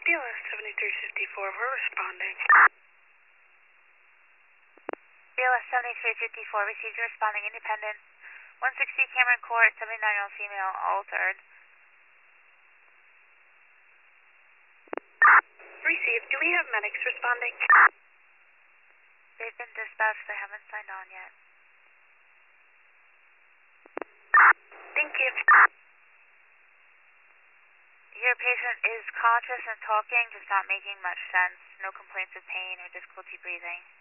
BLS 7354, we're responding. BLS 7354, received and responding independent. 160 Cameron Court, 79-year-old female, altered. Received. Do we have medics responding? They've been dispatched, they haven't signed on yet. Thank you. Your patient is conscious and talking, just not making much sense. No complaints of pain or difficulty breathing.